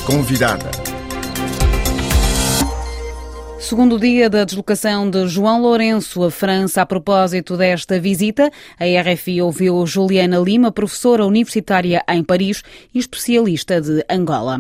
Convidada. Segundo dia da deslocação de João Lourenço à França a propósito desta visita, a RFI ouviu Juliana Lima, professora universitária em Paris e especialista de Angola.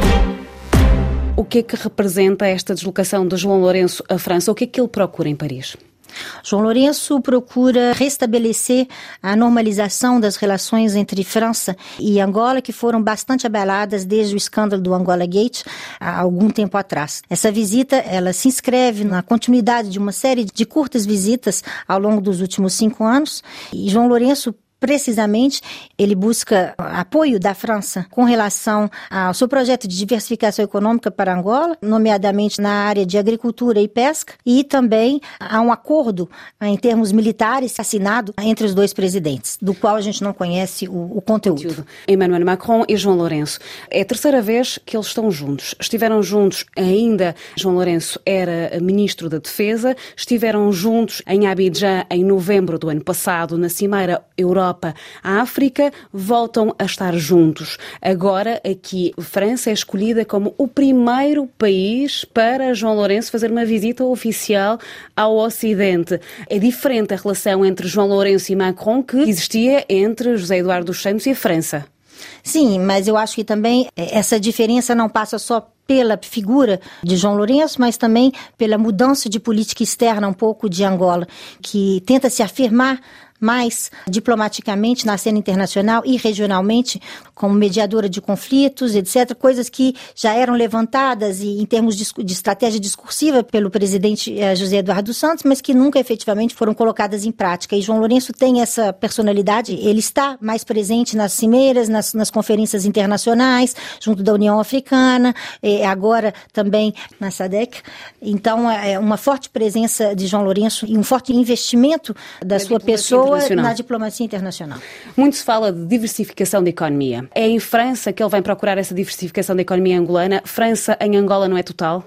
O que é que representa esta deslocação de João Lourenço à França? O que é que ele procura em Paris? João Lourenço procura restabelecer a normalização das relações entre França e Angola, que foram bastante abaladas desde o escândalo do Angola Gate há algum tempo atrás. Essa visita, ela se inscreve na continuidade de uma série de curtas visitas ao longo dos últimos 5 anos, e João Lourenço, precisamente, ele busca apoio da França com relação ao seu projeto de diversificação econômica para Angola, nomeadamente na área de agricultura e pesca, e também há um acordo em termos militares assinado entre os dois presidentes, do qual a gente não conhece o conteúdo. Emmanuel Macron e João Lourenço. É a terceira vez que eles estão juntos. Estiveram juntos ainda, João Lourenço era ministro da Defesa, estiveram juntos em Abidjan em novembro do ano passado, na Cimeira Europa a África, voltam a estar juntos. Agora, aqui, a França é escolhida como o primeiro país para João Lourenço fazer uma visita oficial ao Ocidente. É diferente a relação entre João Lourenço e Macron que existia entre José Eduardo dos Santos e a França. Sim, mas eu acho que também essa diferença não passa só pela figura de João Lourenço, mas também pela mudança de política externa um pouco de Angola, que tenta se afirmar mais diplomaticamente na cena internacional e regionalmente, como mediadora de conflitos, etc., coisas que já eram levantadas e em termos de estratégia discursiva pelo presidente José Eduardo dos Santos, mas que nunca efetivamente foram colocadas em prática. E João Lourenço tem essa personalidade, ele está mais presente nas cimeiras, nas conferências internacionais, junto da União Africana, agora também na SADC. Então, é uma forte presença de João Lourenço e um forte investimento da sua pessoa na diplomacia internacional. Muito se fala de diversificação da economia. É em França que ele vem procurar essa diversificação da economia angolana. França em Angola não é total?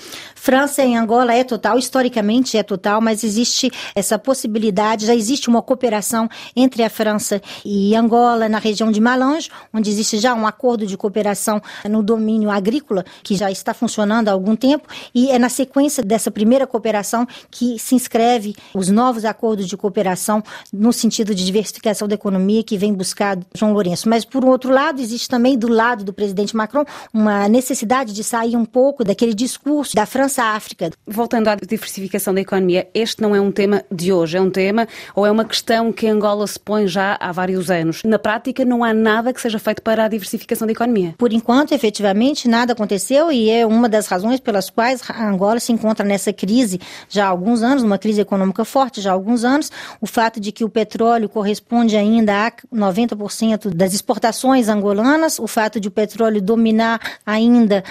França em Angola é total, historicamente é total, mas existe essa possibilidade, já existe uma cooperação entre a França e Angola na região de Malange, onde existe já um acordo de cooperação no domínio agrícola, que já está funcionando há algum tempo, e é na sequência dessa primeira cooperação que se inscreve os novos acordos de cooperação no sentido de diversificação da economia que vem buscar João Lourenço. Mas, por outro lado, existe também do lado do presidente Macron uma necessidade de sair um pouco daquele discurso da França à África. Voltando à diversificação da economia, este não é um tema de hoje, é um tema ou é uma questão que Angola se põe já há vários anos. Na prática, não há nada que seja feito para a diversificação da economia. Por enquanto, efetivamente, nada aconteceu e é uma das razões pelas quais a Angola se encontra nessa crise já há alguns anos, uma crise econômica forte já há alguns anos. O fato de que o petróleo corresponde ainda a 90% das exportações angolanas, o fato de o petróleo dominar ainda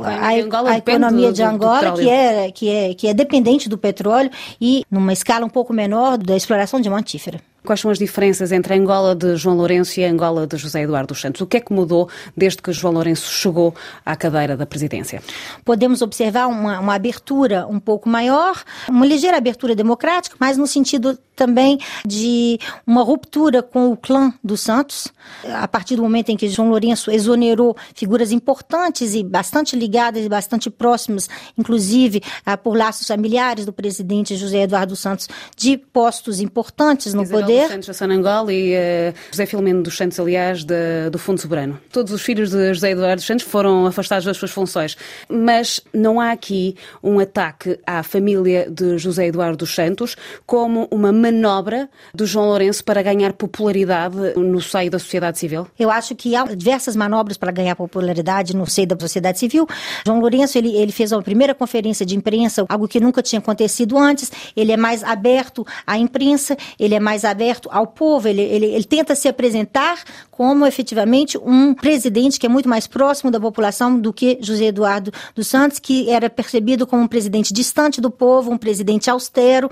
a economia de Angola, que é dependente do petróleo e numa escala um pouco menor da exploração diamantífera. Quais são as diferenças entre a Angola de João Lourenço e a Angola de José Eduardo dos Santos? O que é que mudou desde que João Lourenço chegou à cadeira da presidência? Podemos observar uma abertura um pouco maior, uma ligeira abertura democrática, mas no sentido também de uma ruptura com o clã dos Santos, a partir do momento em que João Lourenço exonerou figuras importantes e bastante ligadas e bastante próximas, inclusive por laços familiares do presidente José Eduardo dos Santos, de postos importantes no poder. Isabel dos Santos da Angola e José Filomeno dos Santos, aliás, do Fundo Soberano. Todos os filhos de José Eduardo dos Santos foram afastados das suas funções. Mas não há aqui um ataque à família de José Eduardo dos Santos como uma manobra do João Lourenço para ganhar popularidade no seio da sociedade civil? Eu acho que há diversas manobras para ganhar popularidade no seio da sociedade civil. João Lourenço, ele fez a primeira conferência de imprensa, algo que nunca tinha acontecido antes. Ele é mais aberto à imprensa, ele é mais aberto ao povo, ele tenta se apresentar como efetivamente um presidente que é muito mais próximo da população do que José Eduardo dos Santos, que era percebido como um presidente distante do povo, um presidente austero,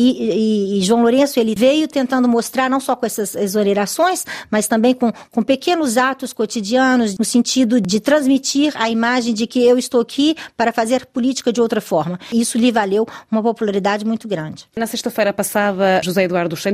e João Lourenço, ele veio tentando mostrar, não só com essas exonerações, mas também com pequenos atos cotidianos, no sentido de transmitir a imagem de que eu estou aqui para fazer política de outra forma. Isso lhe valeu uma popularidade muito grande. Na sexta-feira passada, José Eduardo dos Santos, que ainda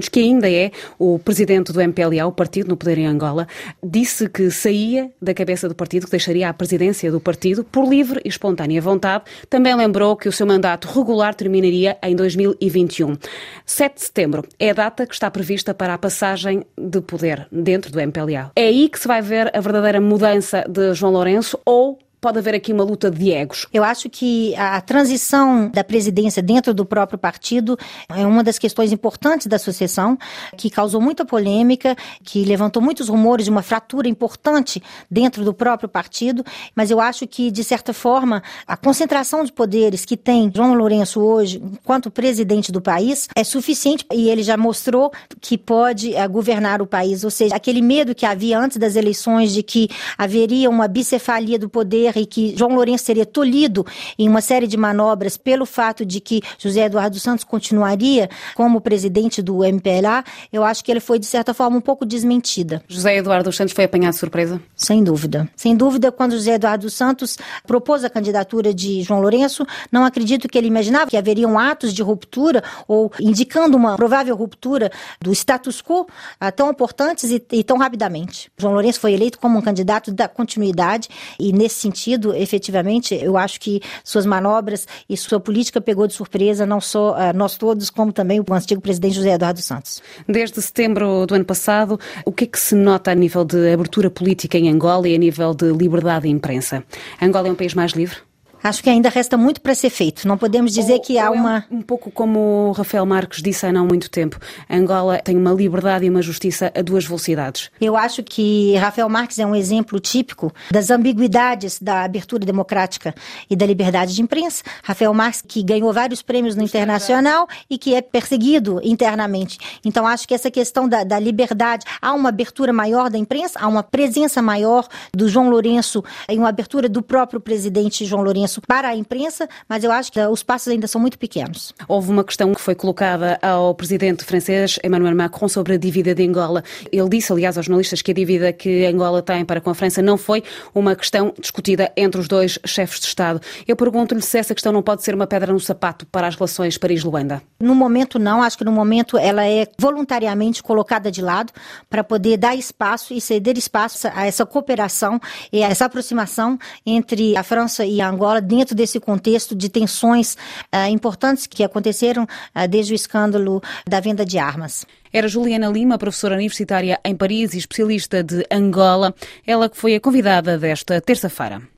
PDE, o presidente do MPLA, o partido no poder em Angola, disse que saía da cabeça do partido, que deixaria a presidência do partido por livre e espontânea vontade. Também lembrou que o seu mandato regular terminaria em 2021. 7 de setembro é a data que está prevista para a passagem de poder dentro do MPLA. É aí que se vai ver a verdadeira mudança de João Lourenço, ou pode haver aqui uma luta de egos? Eu acho que a transição da presidência dentro do próprio partido é uma das questões importantes da sucessão, que causou muita polêmica, que levantou muitos rumores de uma fratura importante dentro do próprio partido, mas eu acho que, de certa forma, a concentração de poderes que tem João Lourenço hoje, enquanto presidente do país, é suficiente, e ele já mostrou que pode governar o país, ou seja, aquele medo que havia antes das eleições de que haveria uma bicefalia do poder e que João Lourenço seria tolhido em uma série de manobras pelo fato de que José Eduardo Santos continuaria como presidente do MPLA, eu acho que ele foi, de certa forma, um pouco desmentida. José Eduardo Santos foi apanhado de surpresa? Sem dúvida. Sem dúvida, quando José Eduardo Santos propôs a candidatura de João Lourenço, não acredito que ele imaginava que haveriam atos de ruptura ou indicando uma provável ruptura do status quo tão importantes e tão rapidamente. João Lourenço foi eleito como um candidato da continuidade e, nesse sentido, efetivamente, eu acho que suas manobras e sua política pegou de surpresa não só nós todos, como também o antigo presidente José Eduardo Santos. Desde setembro do ano passado, o que é que se nota a nível de abertura política em Angola e a nível de liberdade de imprensa? Angola é um país mais livre? Acho que ainda resta muito para ser feito. Não podemos dizer que há uma... Um pouco como o Rafael Marques disse há não muito tempo. Angola tem uma liberdade e uma justiça a duas velocidades. Eu acho que Rafael Marques é um exemplo típico das ambiguidades da abertura democrática e da liberdade de imprensa. Rafael Marques, que ganhou vários prêmios no internacional e que é perseguido internamente. Então, acho que essa questão da liberdade, há uma abertura maior da imprensa, há uma presença maior do João Lourenço e uma abertura do próprio presidente João Lourenço para a imprensa, mas eu acho que os passos ainda são muito pequenos. Houve uma questão que foi colocada ao presidente francês Emmanuel Macron sobre a dívida de Angola. Ele disse, aliás, aos jornalistas que a dívida que Angola tem para com a França não foi uma questão discutida entre os dois chefes de Estado. Eu pergunto-lhe se essa questão não pode ser uma pedra no sapato para as relações Paris-Luanda. No momento não, acho que no momento ela é voluntariamente colocada de lado para poder dar espaço e ceder espaço a essa cooperação e a essa aproximação entre a França e a Angola dentro desse contexto de tensões importantes que aconteceram desde o escândalo da venda de armas. Era Juliana Lima, professora universitária em Paris e especialista de Angola, ela que foi a convidada desta terça-feira.